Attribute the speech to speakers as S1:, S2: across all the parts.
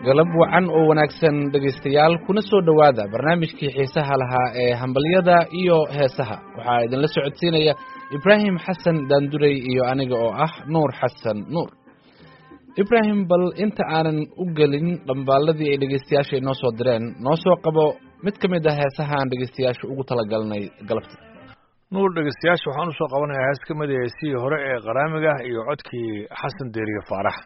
S1: galab wacan oo wanaagsan dhegaystayaal kuna soo dhowaada barnaamijkii xiisaha lahaa ee hambalyada iyo heesaha waxaa idinla socodsiinaya ibraahim xasan daandurey iyo aniga oo ah nuur xasan nuur. ibraahim, bal inta aanan u gelin dhambaaladii ay dhegaystayaasha inoo soo direen, noo soo qabo mid ka mid ah heesaha aan dhegaystayaasha ugu talagalnay galabta.
S2: nuur, dhegaystayaasha waxaan usoo qabanayaa hees ka mid ah heesihii hore ee qaraamiga iyo codkii xasan deeriye faarax.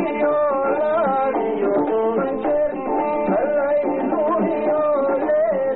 S3: Hey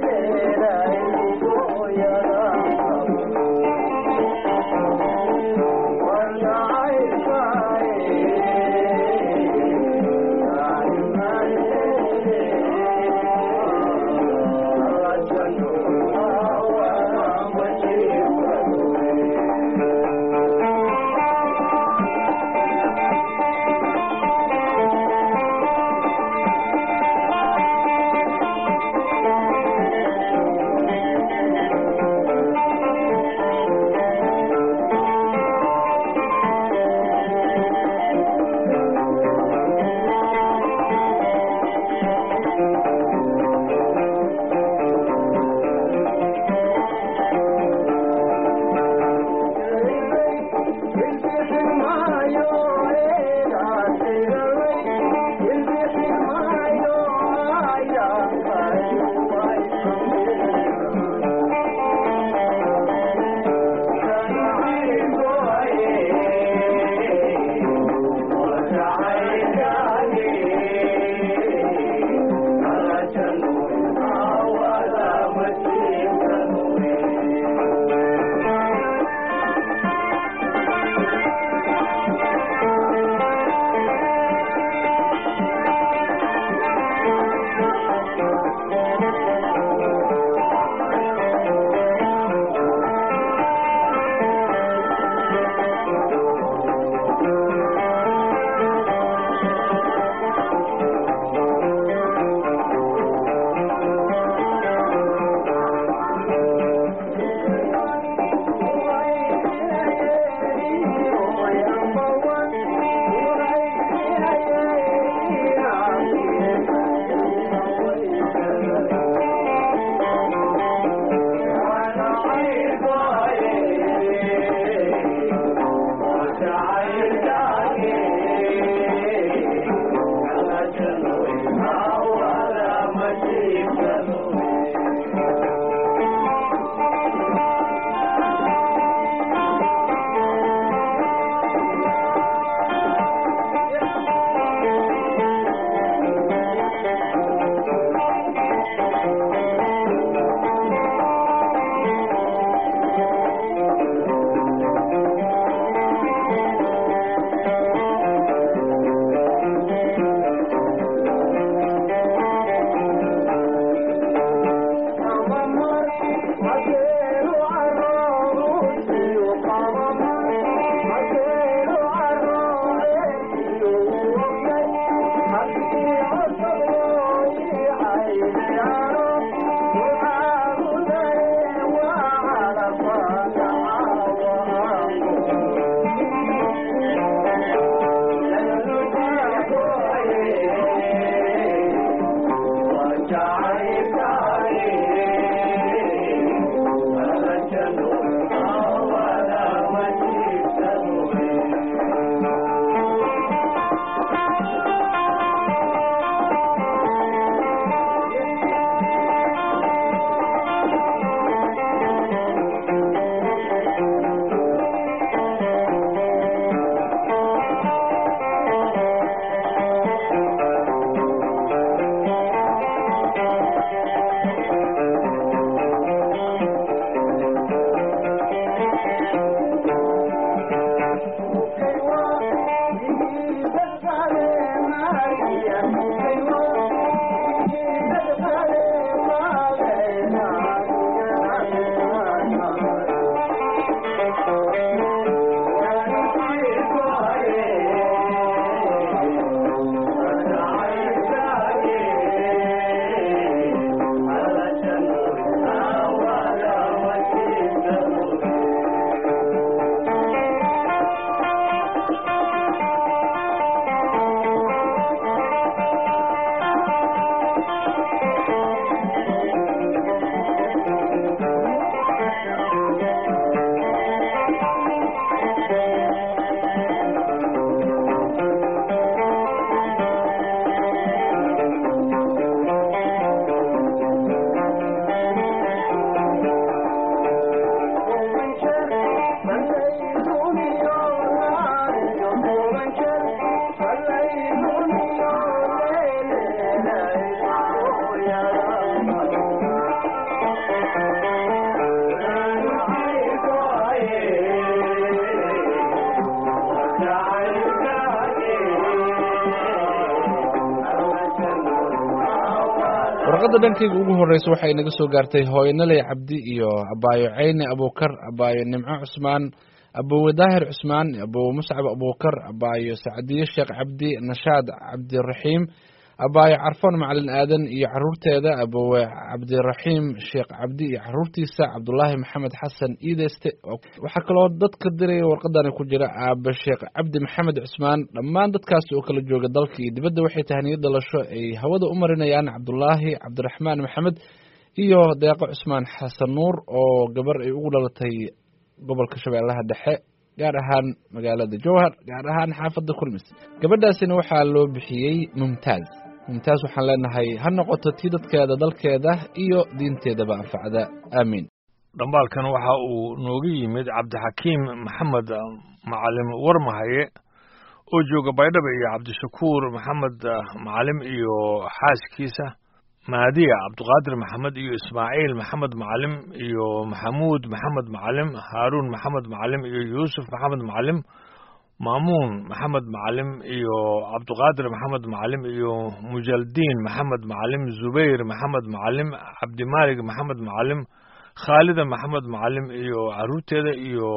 S1: warqadda dhankayga ugu horreysa waxay naga soo gaartay hooyanaley cabdi iyo abaayo ceyne abuukar abaayo nimco cusmaan abowe daahir cusmaan abowe muscab abuukar abaayo sacdiye sheekh cabdi nashaad cabdiraxiim abaayo carfoon macalin aadan iyo caruurteeda abowe cabdiraxiim sheekh cabdi iyo caruurtiisa cabdulaahi maxamed xasan iideste waxaa kaloo dadka diraya warqadani ku jira aabe sheekh cabdi maxamed cusmaan dhammaan dadkaas oo kala jooga dalka iyo dibadda waxay tahniyad dhalasho ay hawada u marinayaan cabdulaahi cabdiraxmaan maxamed iyo deeqo cusmaan xasan nuur oo gabar ay ugu dhalatay gobolka shabeellaha dhexe gaar ahaan magaalada jowhar gaar ahaan xaafadda kulmis gabadhaasina waxaa loo bixiyey mumtaaz waxaan leenahay ha noqoto tii dadkeeda dalkeeda iyo diinteedaba anfacda aamiin
S2: dhambaalkan waxa uu nooga yimid cabdixakiim maxamed macalim warmahaye oo jooga baydhabo iyo cabdishakuur maxamed macalim iyo xaaskiisa maadiya cabdiqaadir maxamed iyo ismaaciil maxamed macalim iyo maxamuud maxamed macalim haaruun maxamed macalim iyo yuusuf maxamed macalim maamuun maxamed macalim iyo cabdiqaadir maxamed macalim iyo mujaldiin maxamed macalim zubayr maxamed macalim cabdimaalik maxamed macalim khaalida maxamed macalim iyo caruurteeda iyo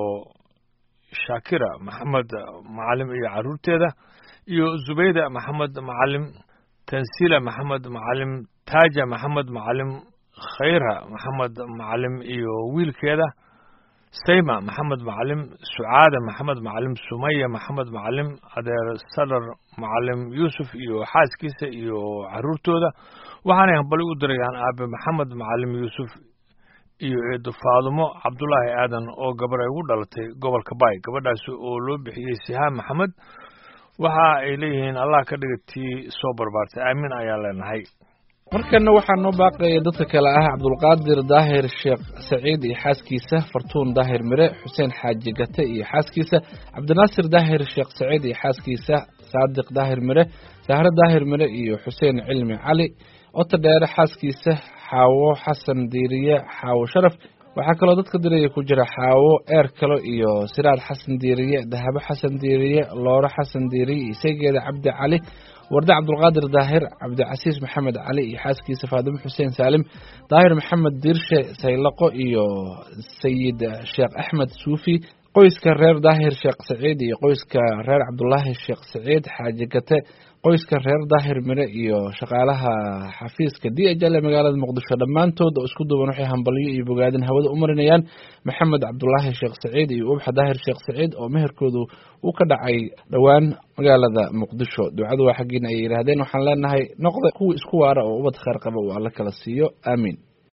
S2: shaakira maxamed macalim iyo caruurteeda iyo zubayda maxamed macalim tansila maxamed macalim taaja maxamed macalim khayra maxamed macalim iyo wiilkeeda sayma maxamed macalim sucaada maxamed macalim sumaya maxamed macalim adeer sadar macalim yuusuf iyo xaaskiisa iyo caruurtooda waxaanay hambali u dirayaan aabe maxamed macalim yuusuf iyo eedo faadumo cabdulaahi aadan oo gabar ay ugu dhalatay gobolka baay gabadhaasi oo loo bixiyey sihaan maxamed waxa ay leeyihiin allah ka dhiga tii soo barbaartay aamin ayaan leenahay
S1: markana waxaa noo baaqaya dadka kale ah cabdulqaadir daahir sheekh saciid iyo xaaskiisa fartuun daahir mire xuseen xaaji gate iyo xaaskiisa cabdinaasir daahir sheekh saciid iyo xaaskiisa saadiq daahir mire sahre daahir mire iyo xuseen cilmi cali ota dheere xaaskiisa xaawo xasan diiriye xaawo sharaf waxaa kaloo dadka diraya ku jira xaawo eer kalo iyo siraad xasan diiriye dahabo xasan diiriye looro xasan diiriye isageeda cabdi cali warde cabdulqaadir daahir cabdicasiis maxamed cali iyo xaaskiisa faadimo xuseen saalim daahir maxamed diirshe saylaqo iyo sayid sheekh axmed suufi qoyska reer daahir sheekh saciid iyo qoyska reer cabdulaahi sheekh saciid xaaji gate qoyska reer daahir mire iyo shaqaalaha xafiiska d h l ee magaalada muqdisho dhammaantood oo isku duuban waxay hambalyo iyo bogaadin hawada u marinayaan maxamed cabdulaahi sheekh saciid iyo ubaxa daahir sheekh saciid oo meherkoodu uu ka dhacay dhowaan magaalada muqdisho ducadu waa xaggiina ay yidhaahdeen waxaan leenahay noqda kuwa isku waara oo ubad khayr qaba uu alla kala siiyo aamiin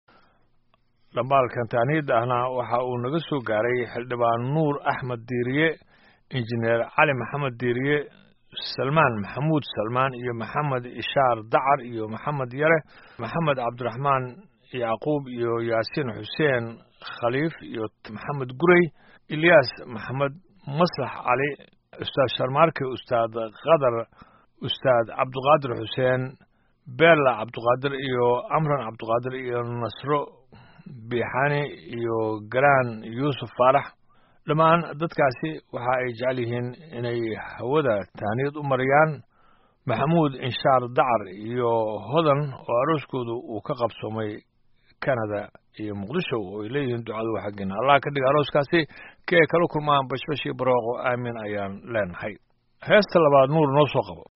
S2: dhambaalkan taaniid ahna waxa uu naga soo gaaray xildhibaan nuur axmed diiriye injineer cali maxamed diiriye salmaan maxamuud salmaan iyo maxamed ishaar dacar iyo maxamed yare maxamed cabdiraxmaan yacquub iyo yaasiin xuseen khaliif iyo maxamed gurey ilyaas maxamed maslax cali ustaad sharmaarke ustaad qadar ustaad cabdiqaadir xuseen beella cabdiqaadir iyo amran cabdiqaadir iyo nasro biixani iyo galaan yuusuf faarax dhammaan dadkaasi waxa ay jecel yihiin inay hawada taaniyad u mariyaan maxamuud inshaar dacar iyo hodan oo arooskoodu uu ka qabsoomay canada iyo muqdisho oo ay leeyihiin ducadu waa xaggeena allah ka dhiga arooskaasi ki ay kala kulmaan bashbash iyo barooqo aamin ayaan leenahay heesta labaad nuur noo soo qabo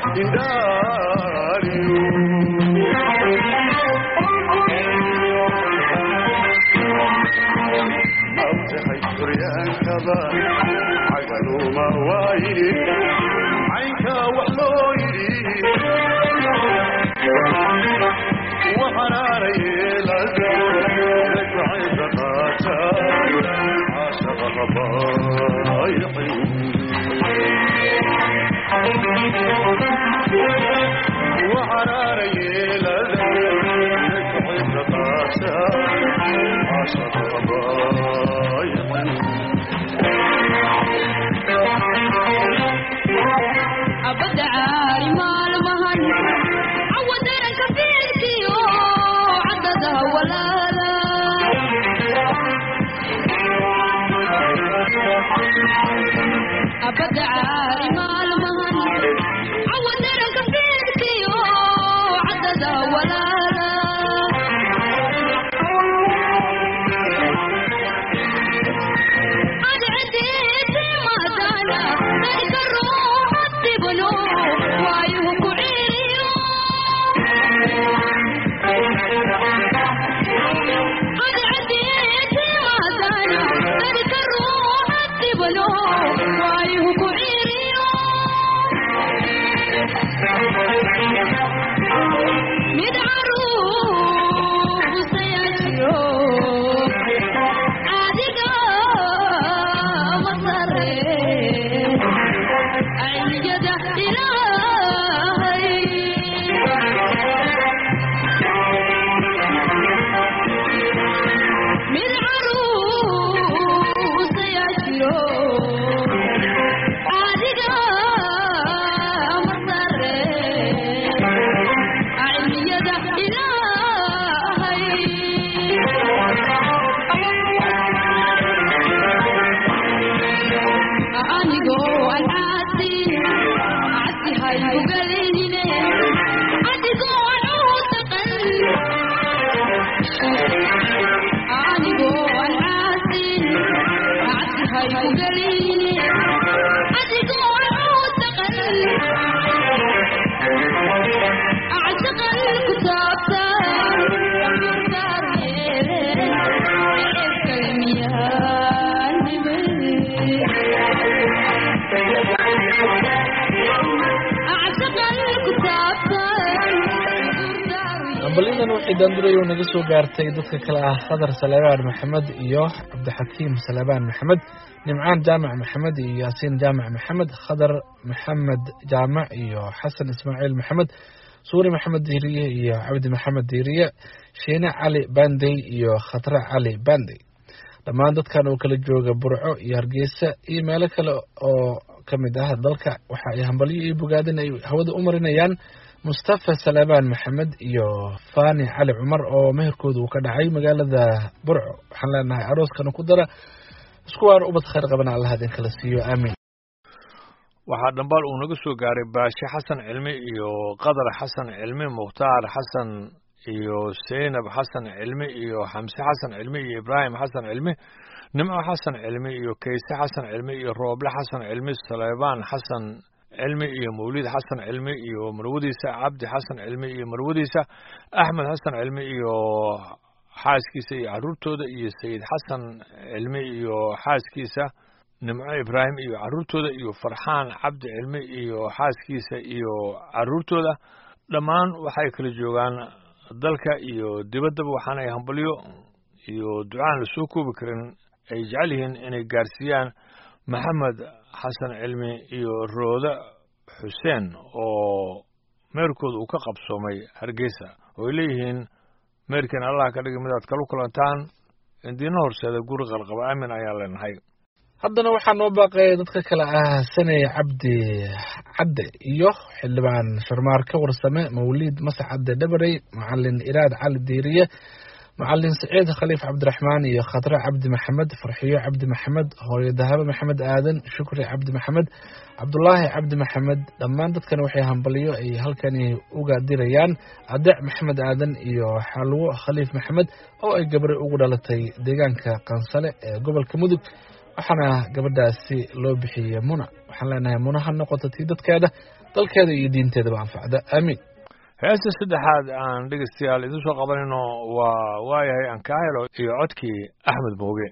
S1: ballidan waxay daanduray oo naga soo gaartay dadka kale ah Khadar Salebaan Maxamed iyo Cabdixakiim Salebaan Maxamed, Nimcaan Jaamac Maxamed iyo Yaasiin Jaamac Maxamed, Khadar Maxamed Jaamac iyo Xasan Ismaaciil Maxamed, Suuri Maxamed Diiriye iyo Cabdi Maxamed Diiriye, Sheena Cali Bandey iyo Khatra Cali Bandey. Dhammaan dadkan oo kala jooga Burco iyo Hargeysa iyo meelo kale oo kamid ah dalka waxa ay hambalyo iyo bogaadin ay hawada u marinayaan Mustafa Salebaan Maxamed iyo Fani Cali Cumar oo meherkooda uu ka dhacay magaalada Burco. Waxaan leenahay arooskan ku dara isku waar ubad khayr qabana Allah idin kala siiyo aamin.
S2: waxaa dhambaal uu naga soo gaaray Baashi Xasan Cilmi iyo Qadar Xasan Cilmi, Mukhtaar Xasan iyo Zeynab Xasan Cilmi iyo Xamse Xasan Cilmi iyo Ibrahim Xasan Cilmi, Nimco Xasan Cilmi iyo Kayse Xasan Cilmi iyo Rooble Xasan Cilmi, Salebaan Xasan Cilmi iyo Mawlid Xasan Cilmi iyo marwadiisa, Cabdi Xasan Cilmi iyo marwadiisa, Axmed Xasan Cilmi iyo xaaskiisa iyo caruurtooda, iyo Sayid Xasan Cilmi iyo xaaskiisa, Nimco Ibrahim iyo caruurtooda, iyo Farxaan Cabdi Cilmi iyo xaaskiisa iyo caruurtooda. dhammaan waxay kala joogaan dalka iyo dibaddaba, waxaana ay hambalyo iyo ducaan la soo koobi karin ay jecel yihiin inay gaarsiiyaan Maxamed Xasan Cilmi iyo Rooda Xuseen oo meerkooda uu ka qabsoomay Hargeysa, oo ay leeyihiin meerkan Allah ka dhigay midaad kala kulantaan indiina horseeda guri qalqaba aamin ayaan leenahay.
S1: haddana waxaa noo baaqay dadka kale ah Sanay Cabdi Cadde iyo xildhibaan Sharmaarka Warsame, Mawlid Mascad Dabarey, Macallin Iraad Cali Diiriye, Macallin Saciid Khaliif Cabdiraxmaan iyo Khadra Cabdi Maxamed, Farxiyo Cabdi Maxamed, Hooyo Dahaba Maxamed Aadan, Shukri Cabdi Maxamed, Cabdullaahi Cabdi Maxamed. dhammaan dadkan waxay hambalyo ay halkani uga dirayaan Adeec Maxamed Aadan iyo Xalwo Khaliif Maxamed oo ay gabar ugu dhalatay deegaanka Qansale ee gobolka Mudug, waxaana gabadhaasi loo bixiyay Muna. waxaan leenahay Muna ha noqoto tii dadkeeda dalkeeda iyo diinteedaba anfacda aamiin.
S2: heesta saddexaad aan dhegeystayaal idin soo qabanayno waa waayahay aan kaa helo iyo codkii axmed mooge.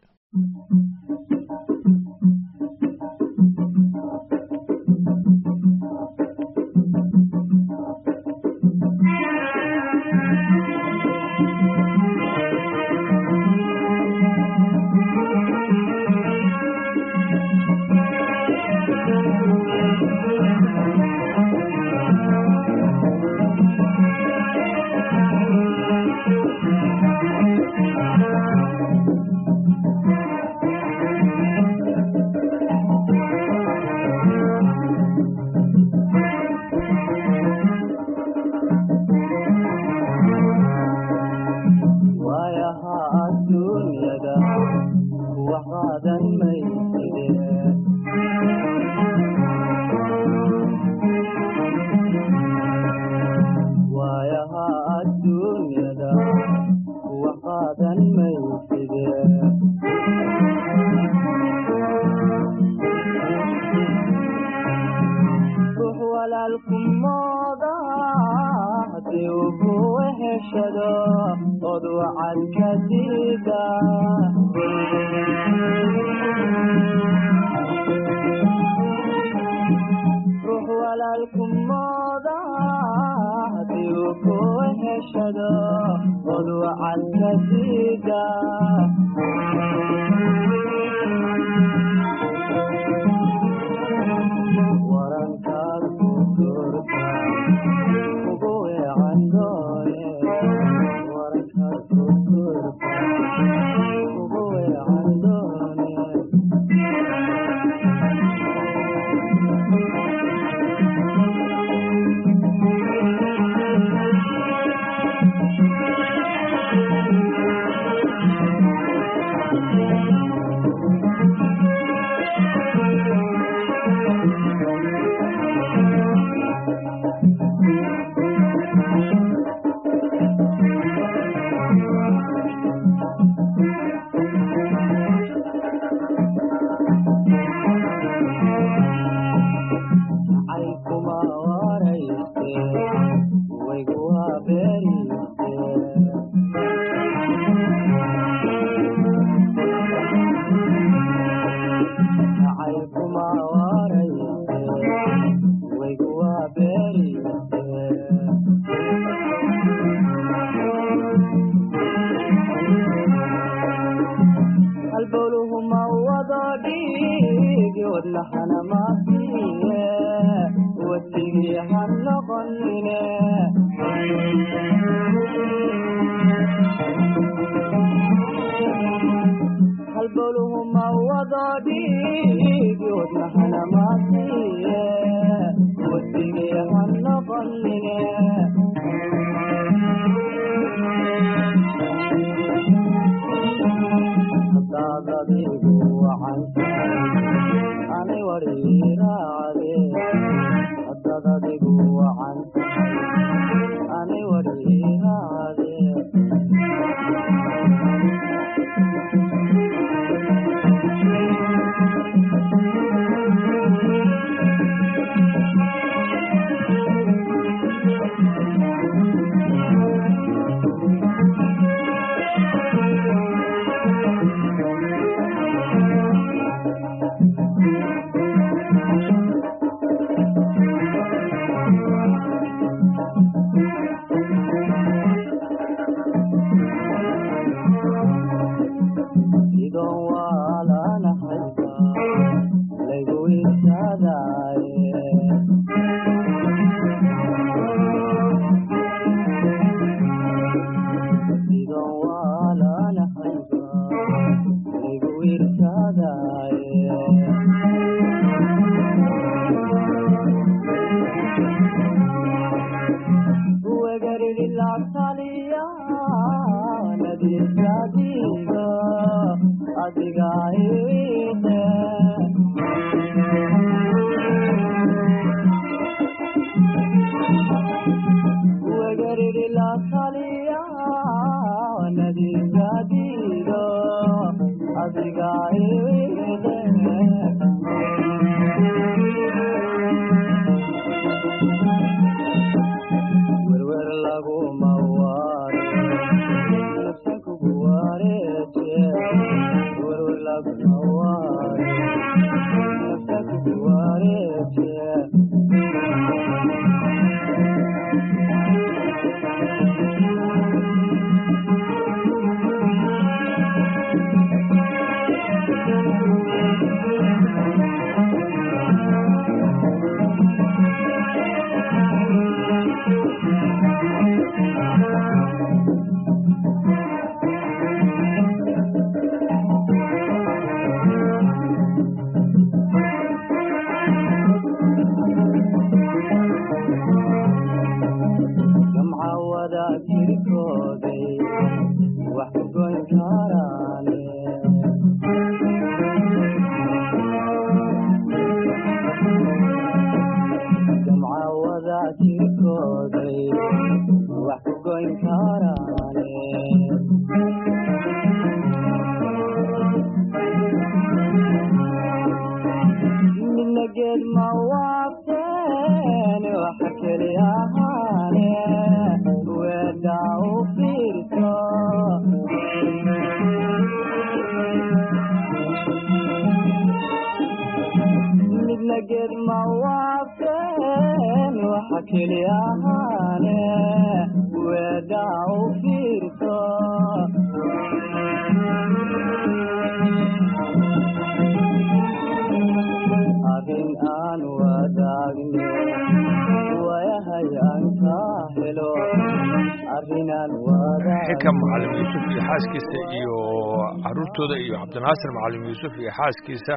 S2: xikam macallim yuusuf iyo xaaskiisa iyo caruurtooda iyo cabdinaasir macallim yuusuf iyo xaaskiisa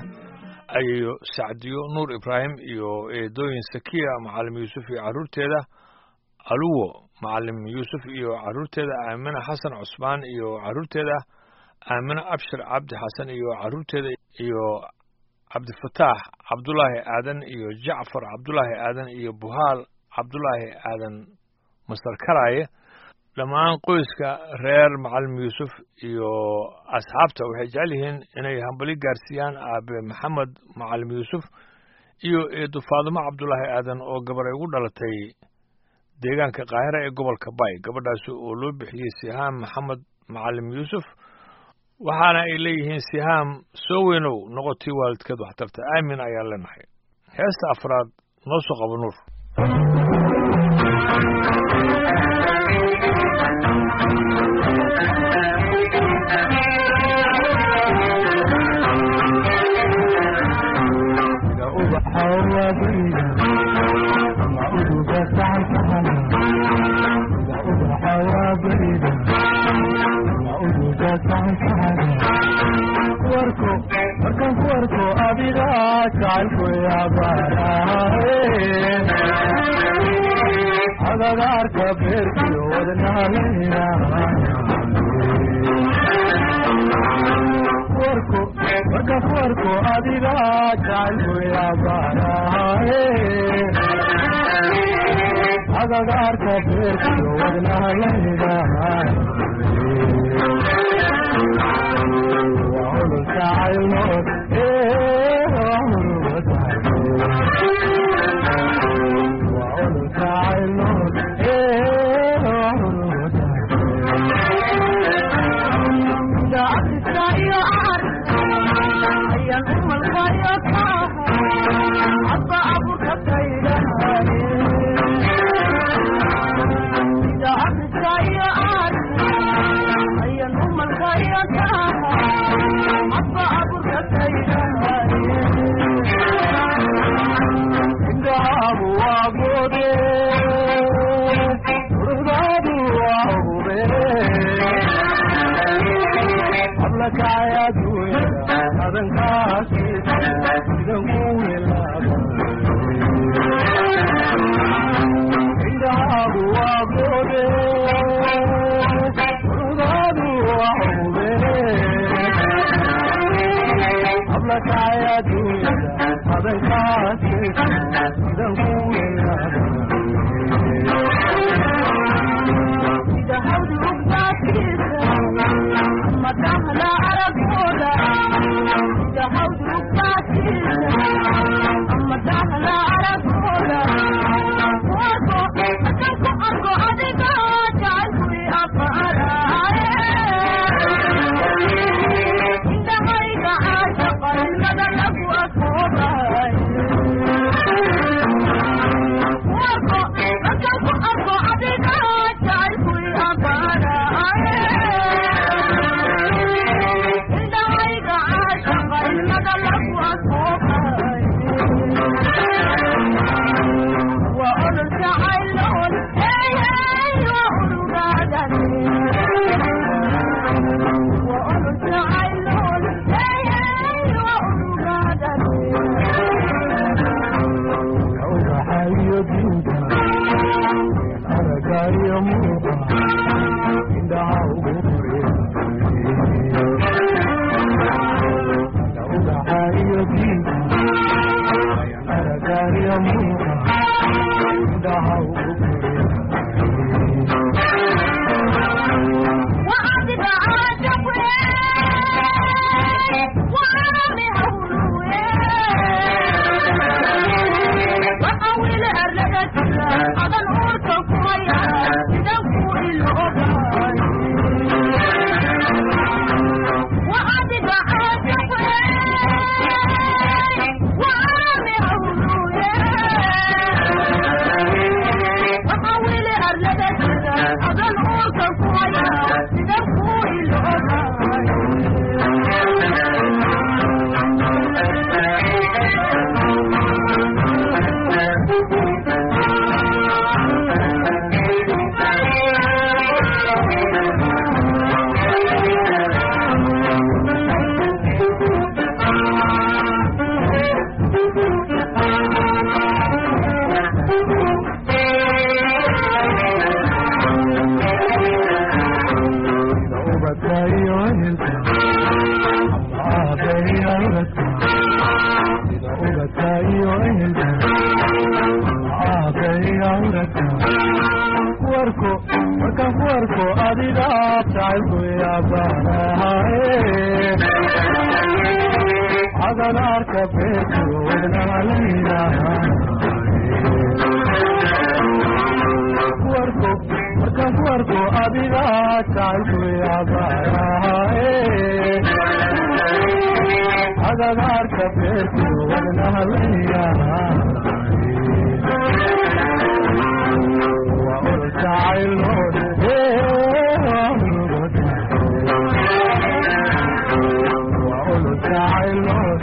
S2: ayo sacdiyo nuur ibraahim iyo eedooyin sakiya macallim yuusuf iyo caruurteeda aluwo macallim yuusuf iyo caruurteeda aamina xasan cusmaan iyo caruurteeda aamina abshir cabdi xasan iyo caruurteeda iyo cabdifataax cabdulaahi aadan iyo jacfar cabdulaahi aadan iyo buhaal cabdulaahi aadan masar karaaye dhammaan qoyska reer macallim yuusuf iyo asxaabta waxay jecel yihiin inay hambali gaarsiiyaan aabe maxamed macallim yuusuf iyo eedo faadumo cabdulaahi aadan oo gabar ay ugu dhalatay deegaanka qaahira ee gobolka bay gabadhaasi oo loo bixiyey sihaam maxamed macallim yuusuf waxaana ay leeyihiin sihaam soo weynow noqotii waalidkeed waxtarta aamin ayaan leenahay heesta afraad noo soo qabo nuur
S3: warko adiga jacalku agagaarka beerkiyo wadnaalaya warko adiga jacalku agagaarka beerkiyo wadnaalaya تعالوا iyo ehelka aabaya uraka kuwarko markaan ku arko adiga jacaylku yaabanahaye agagaarka beerkiyo wadnaha layda kuwarko markaan ku arko adiga jacaylku yaabanahaye agagaarka beerkiyo wadnaha layda waa ol jacaylnood waa ol jacaylnood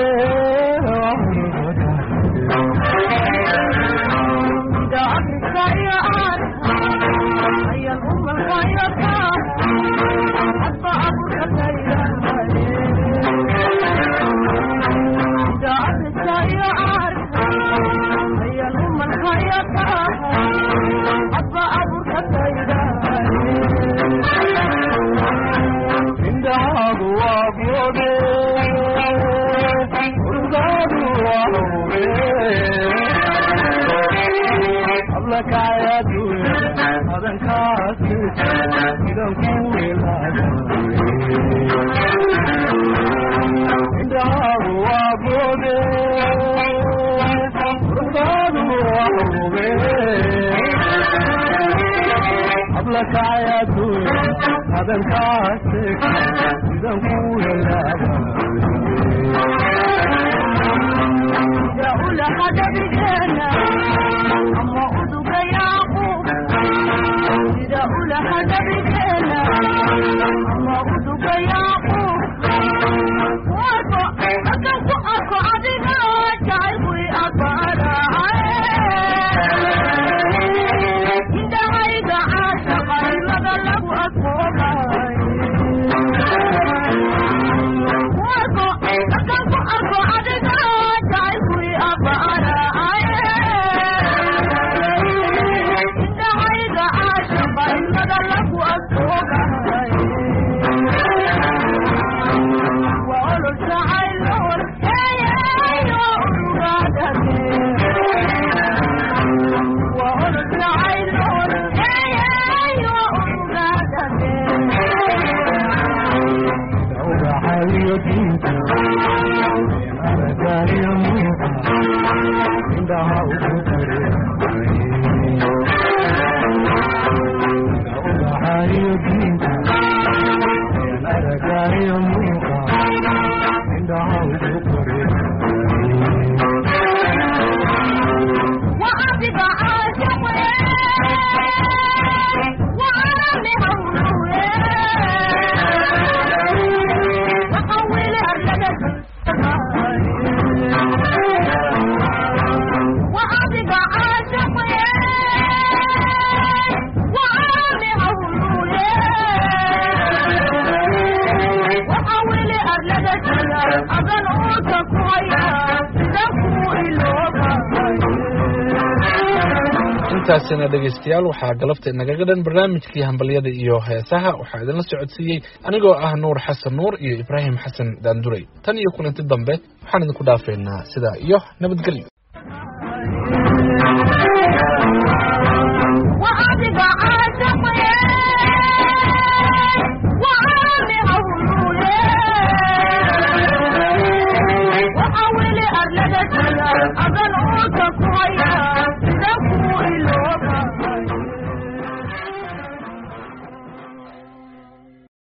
S1: intaasina dhegaystayaal waxaa galabta inagaga dhan barnaamijkii hambalyada iyo heesaha waxaa idinla socodsiiyey anigoo ah nuur xasan nuur iyo ibraahim xasan daanduray tan iyo kulanti dambe waxaan idinku dhaafeynaa sidaa iyo nabadgelyo.